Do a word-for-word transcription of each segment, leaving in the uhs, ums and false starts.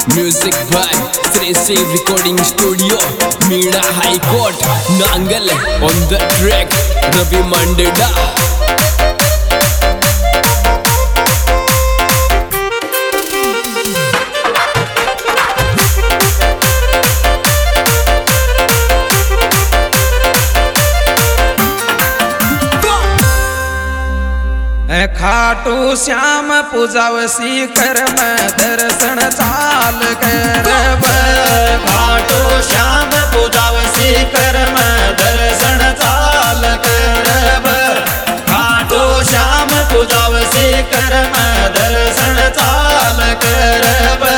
Music by Shri Shiv recording studio Meena high court Nangal on the track Ravi Mandeda. Khatu Shyam पूजावसी कर में दर्शन चाल कर। खाटू श्याम पूजावसी कर में दर्शन चाल कर। खाटू श्याम पूजावसी कर में दर्शन चाल कर।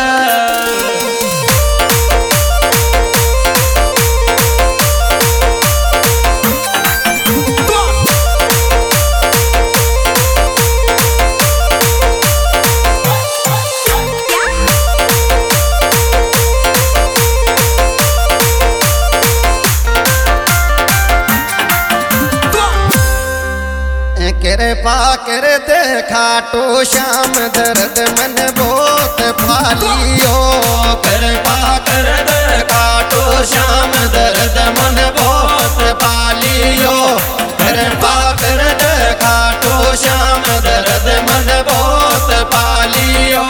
कृपा कर दे खाटू श्याम दर्द मन बहुत फालियो। कृपा कर दे खाटू श्याम दर्द मन बहुत फालियो। कृपा कर दे खाटू श्याम दर्द मन बहुत फालियो।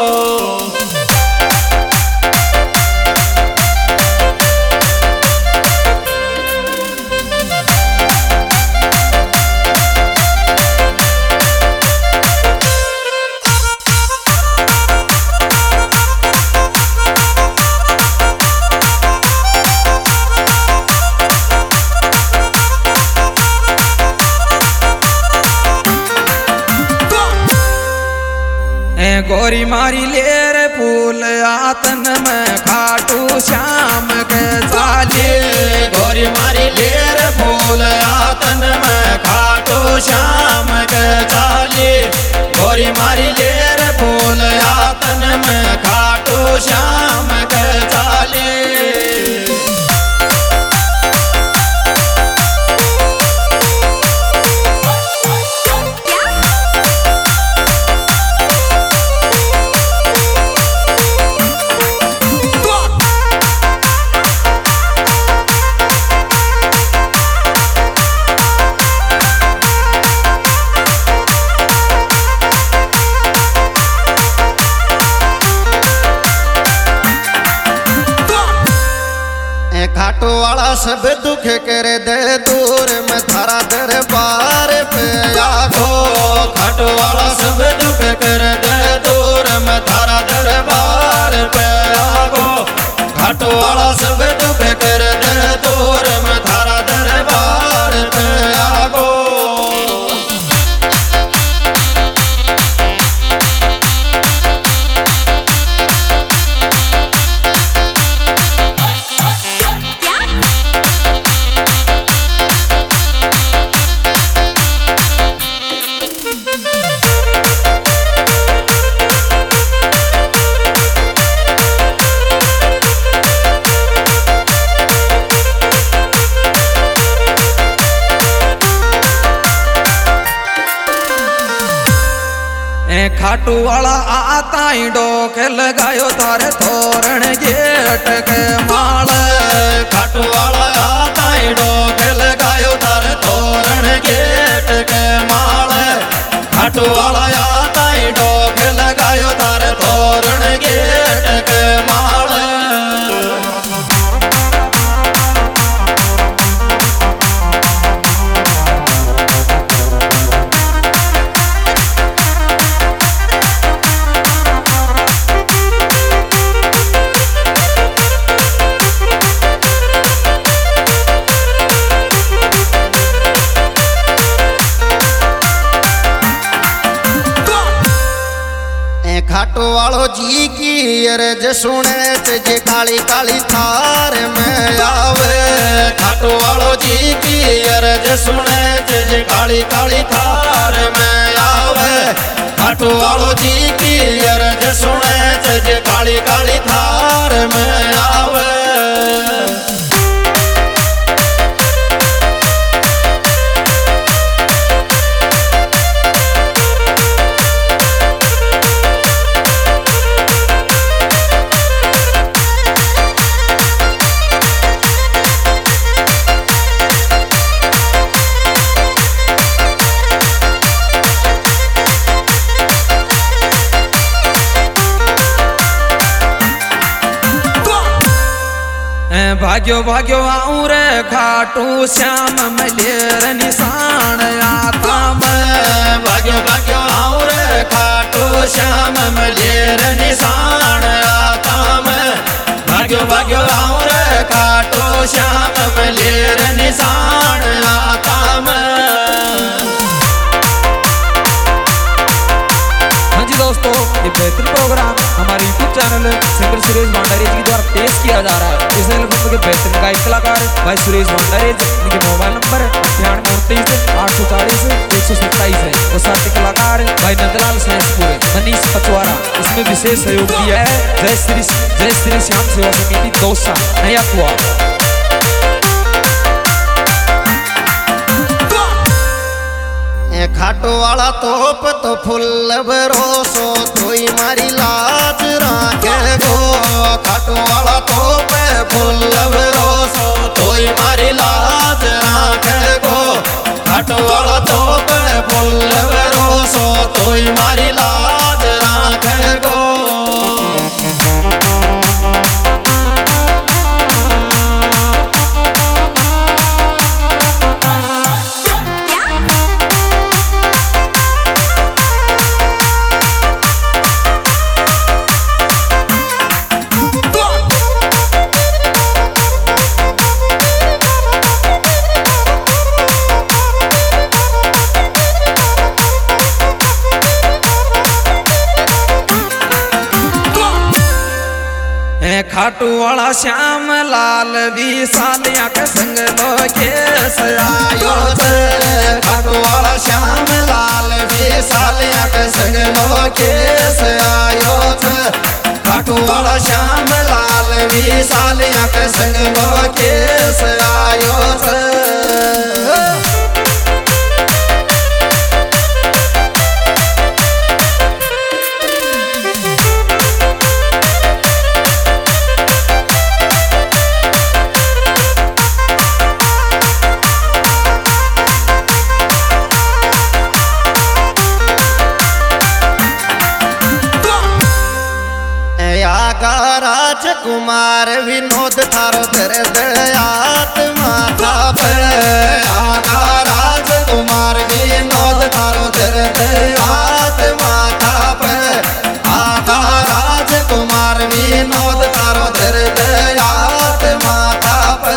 गोरी मारी लेर फूल आतन में खाटू श्याम के चाले। गोरी मारी लेर फूल आतन में खाटू श्याम के चाले। गोरी मारी लेर फूल आतन में खाटू श्याम के चाले। खाटू वाला सब दुख कर दे दूर में थारा दरबार पे आगो। खाटू वाला सब दुख कर दे दूर में थारा दरबार पे आगो। खाटू वाला सब दुख कर दे दूर में थारा दरबार पे आगो। खाटू वाला आता ही डोक लगायो तारे तोरण गेट के माल। खाटू वाला आता ही डोक लगायो तारे तोरण गेट के माल। खाटू वाला आता ही डोक लगायो तारे तोरण गेट के माल। खाटू वालो जी की अरज सुने जे काली काली थार में आवे। खाटू वालो जी की अरज सुने जे काली काली थार में आवे। खाटू वालो जी की अरज सुने जे काली काली थार में आवे। भाग्यो भाग्यो आऊं रे खाटू श्याम मलेर निशान आता मैं भाग्यो भाग्यो आऊं रे खाटू श्याम मलेर निशान आता मैं भाग्यो भाग्यो आऊं रे खाटू श्याम मलेर निशान आता मैं। हाँ जी दोस्तों, ये बेहतरीन प्रोग्राम हमारे YouTube channel singer Suresh Bhandari ji के द्वारा पेश किया जा रहा है। इस एल्बम के बेहतरीन गायक कलाकार भाई सुरेश भंडारी जी, इनके मोबाइल नंबर अठानवे उनतीस आठ सौ चालीस एक सौ सत्ताईस है। और साथ ही कलाकार भाई नंदलाल सैंसपुर, मनीष पचवारा। इसमें विशेष सहयोग दिया है जय श्री जय श्री श्याम सेवा समिति दौसा नया कुआ। खाटू वाला तोप तो फुल भरोसो तोई मारी लाज राखे गो। खाटू वाला तोप फुल भरोसो तोई मारी लाज राखे गो। खाटू वाला तोप फुल भरोसो तोई मारी लाज राखे गो। खाटू वाला श्याम लाल भी सालिया के संग लोकेश आयो थे। खाटू वाला श्याम लाल भी सालिया के संग लोकेश आयो थे। खाटू वाला श्याम लाल भी सालिया के संग लोकेश आयो थे। राजकुमार विनोद थारो दर्द आत्मा था पे। आगा राजकुमार विनोद थारो दर्द आत्मा था पे। आगा राजकुमार विनोद थारो दर्द आत्मा था पे।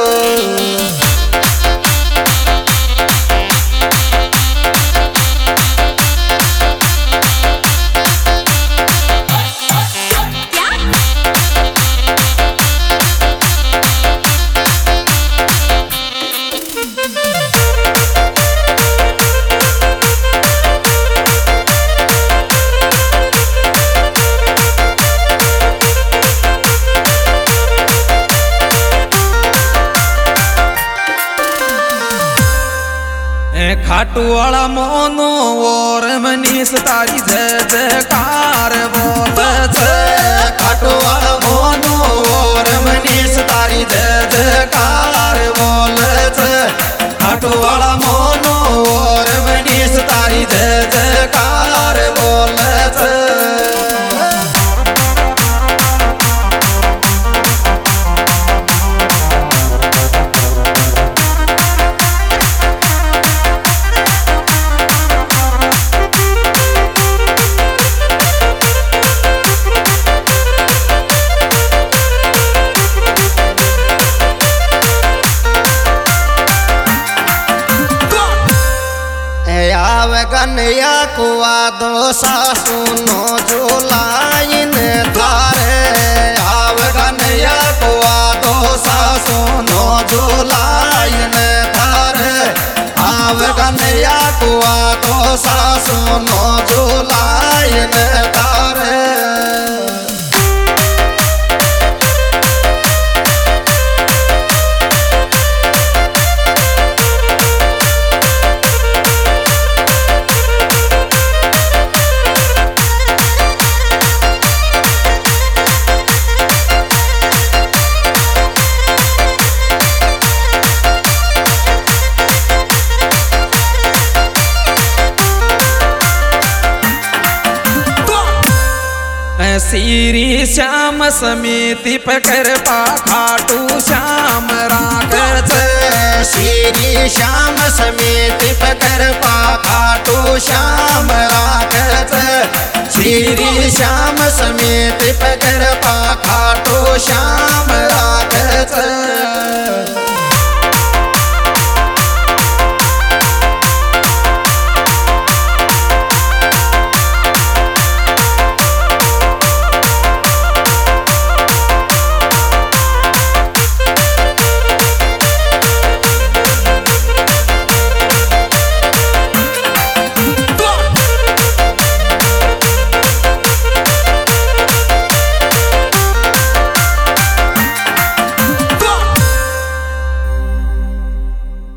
खाटू वाला मोनो और मनीष तारी जय जयकार बोले छे। खाटू वाला मोनो और मनीष तारी जय जयकार बोले छे। खाटू वाला मोनो और मनीष तारी जय जयकार बोले छे। कन्हैया कुआ दो सासू नो झूलाइन थारे। आव कन्हैया कुआ दो सासू नो झूलाइन थारे। आव कन्हैया कुआ दो सासू नो झूलाइन थारे। श्री श्याम समिति पे कृपा खाटू श्याम राखत श्री श्याम समिति पे कृपा खाटू श्याम राखत श्री श्याम समिति पे कृपा खाटू श्याम